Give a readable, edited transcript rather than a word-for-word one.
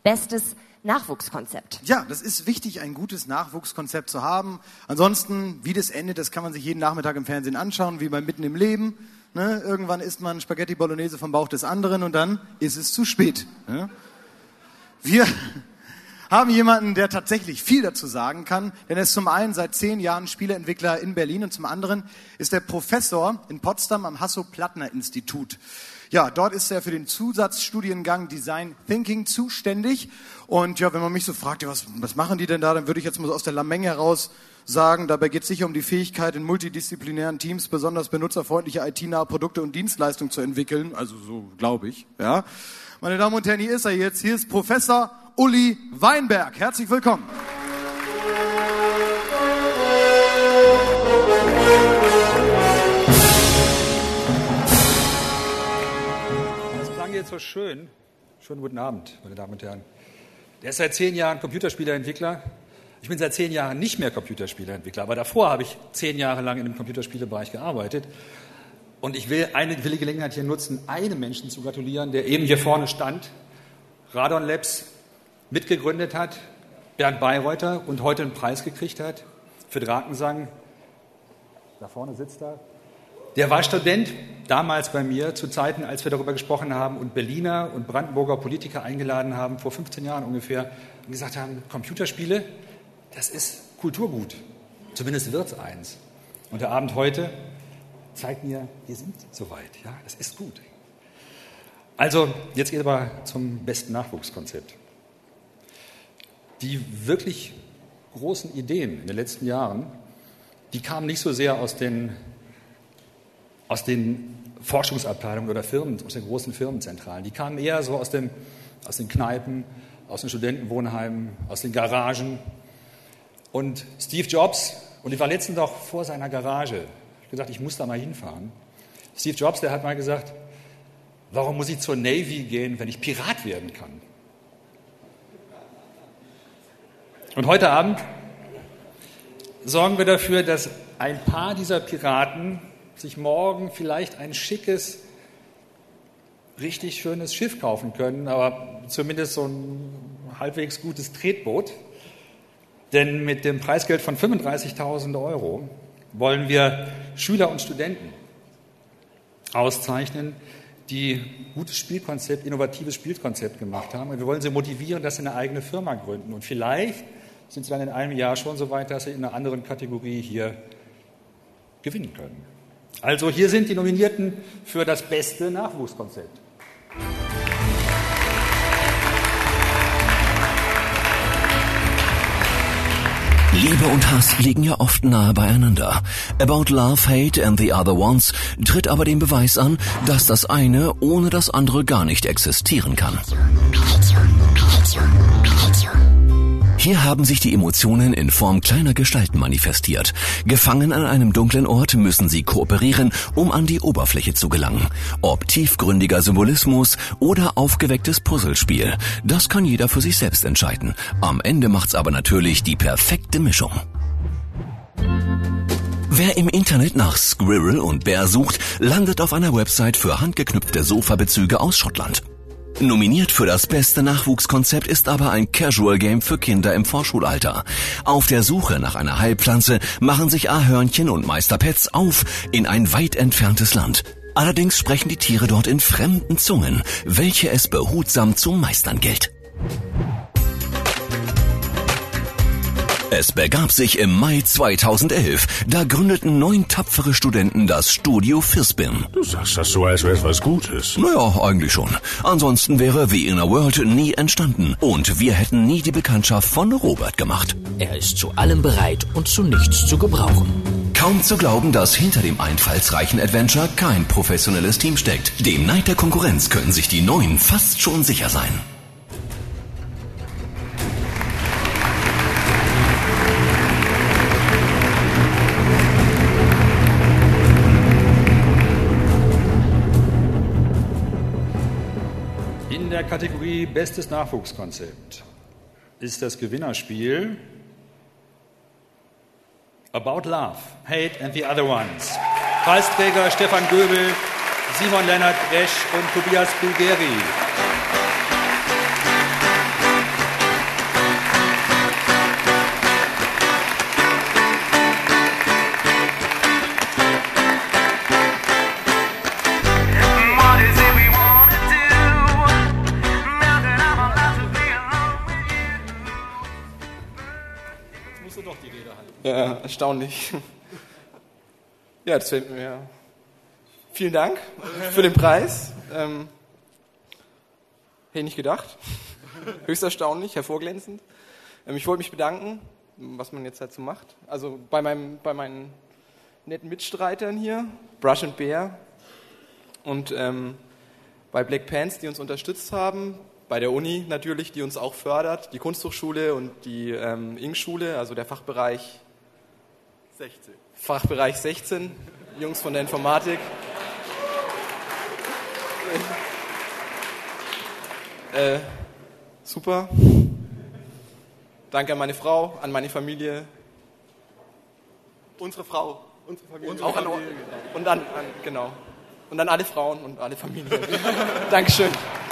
bestes Nachwuchskonzept. Ja, das ist wichtig, ein gutes Nachwuchskonzept zu haben. Ansonsten, wie das endet, das kann man sich jeden Nachmittag im Fernsehen anschauen, wie bei Mitten im Leben. Ne? Irgendwann isst man Spaghetti Bolognese vom Bauch des anderen und dann ist es zu spät. Ne? Wir haben jemanden, der tatsächlich viel dazu sagen kann, denn er ist zum einen seit 10 Jahren Spieleentwickler in Berlin und zum anderen ist er Professor in Potsdam am Hasso-Plattner-Institut. Ja, dort ist er für den Zusatzstudiengang Design Thinking zuständig. Und ja, wenn man mich so fragt, ja, was machen die denn da, dann würde ich jetzt mal so aus der Lameng heraus sagen, dabei geht es sicher um die Fähigkeit, in multidisziplinären Teams besonders benutzerfreundliche IT-nahe Produkte und Dienstleistungen zu entwickeln. Also so glaube ich. Ja, meine Damen und Herren, hier ist er jetzt. Hier ist Professor Uli Weinberg. Herzlich willkommen. Jetzt so schön. Schönen guten Abend, meine Damen und Herren. Der ist seit 10 Jahren Computerspieleentwickler. Ich bin seit 10 Jahren nicht mehr Computerspieleentwickler, aber davor habe ich 10 Jahre lang in dem Computerspielebereich gearbeitet. Und ich will die Gelegenheit hier nutzen, einem Menschen zu gratulieren, der eben hier vorne stand, Radon Labs mitgegründet hat, Bernd Bayreuther, und heute einen Preis gekriegt hat für Drakensang. Da vorne sitzt er. Der war Student damals bei mir, zu Zeiten, als wir darüber gesprochen haben und Berliner und Brandenburger Politiker eingeladen haben, vor 15 Jahren ungefähr, und gesagt haben, Computerspiele, das ist Kulturgut. Zumindest wird es eins. Und der Abend heute zeigt mir, wir sind soweit. Ja, das ist gut. Also, jetzt geht aber zum besten Nachwuchskonzept. Die wirklich großen Ideen in den letzten Jahren, die kamen nicht so sehr aus den Forschungsabteilungen oder Firmen, aus den großen Firmenzentralen. Die kamen eher so aus den Kneipen, aus den Studentenwohnheimen, aus den Garagen. Und Steve Jobs, und ich war letztens auch vor seiner Garage, ich habe gesagt, ich muss da mal hinfahren. Steve Jobs, der hat mal gesagt, warum muss ich zur Navy gehen, wenn ich Pirat werden kann? Und heute Abend sorgen wir dafür, dass ein paar dieser Piraten sich morgen vielleicht ein schickes, richtig schönes Schiff kaufen können, aber zumindest so ein halbwegs gutes Tretboot. Denn mit dem Preisgeld von 35.000 € wollen wir Schüler und Studenten auszeichnen, die gutes Spielkonzept, innovatives Spielkonzept gemacht haben. Und wir wollen sie motivieren, dass sie eine eigene Firma gründen. Und vielleicht sind sie dann in einem Jahr schon so weit, dass sie in einer anderen Kategorie hier gewinnen können. Also hier sind die Nominierten für das beste Nachwuchskonzept. Liebe und Hass liegen ja oft nahe beieinander. About Love, Hate and the Other Ones tritt aber den Beweis an, dass das eine ohne das andere gar nicht existieren kann. Hier haben sich die Emotionen in Form kleiner Gestalten manifestiert. Gefangen an einem dunklen Ort müssen sie kooperieren, um an die Oberfläche zu gelangen. Ob tiefgründiger Symbolismus oder aufgewecktes Puzzlespiel, das kann jeder für sich selbst entscheiden. Am Ende macht's aber natürlich die perfekte Mischung. Wer im Internet nach Squirrel und Bear sucht, landet auf einer Website für handgeknüpfte Sofabezüge aus Schottland. Nominiert für das beste Nachwuchskonzept ist aber ein Casual-Game für Kinder im Vorschulalter. Auf der Suche nach einer Heilpflanze machen sich Ahörnchen und Meister Pets auf in ein weit entferntes Land. Allerdings sprechen die Tiere dort in fremden Zungen, welche es behutsam zu meistern gilt. Es begab sich im Mai 2011. Da gründeten 9 tapfere Studenten das Studio Firspin. Du sagst das so, als wäre es was Gutes. Naja, eigentlich schon. Ansonsten wäre The Inner World nie entstanden. Und wir hätten nie die Bekanntschaft von Robert gemacht. Er ist zu allem bereit und zu nichts zu gebrauchen. Kaum zu glauben, dass hinter dem einfallsreichen Adventure kein professionelles Team steckt. Dem Neid der Konkurrenz können sich die 9 fast schon sicher sein. In der Kategorie Bestes Nachwuchskonzept ist das Gewinnerspiel About Love, Hate and the Other Ones. Preisträger Stefan Göbel, Simon Lennart Resch und Tobias Bulgari. Ja, erstaunlich. Ja, das fällt mir. Ja. Vielen Dank für den Preis. Hätte ich nicht gedacht. Höchst erstaunlich, hervorglänzend. Ich wollte mich bedanken, was man jetzt halt so macht. Also bei meinen netten Mitstreitern hier, Brush and Bear, und bei Black Pants, die uns unterstützt haben, bei der Uni natürlich, die uns auch fördert, die Kunsthochschule und die Ing-Schule, also der Fachbereich 16, Jungs von der Informatik. Super. Danke an meine Frau, an meine Familie. Unsere Frau, unsere Familie. Auch an, und an alle Frauen und alle Familien. Dankeschön.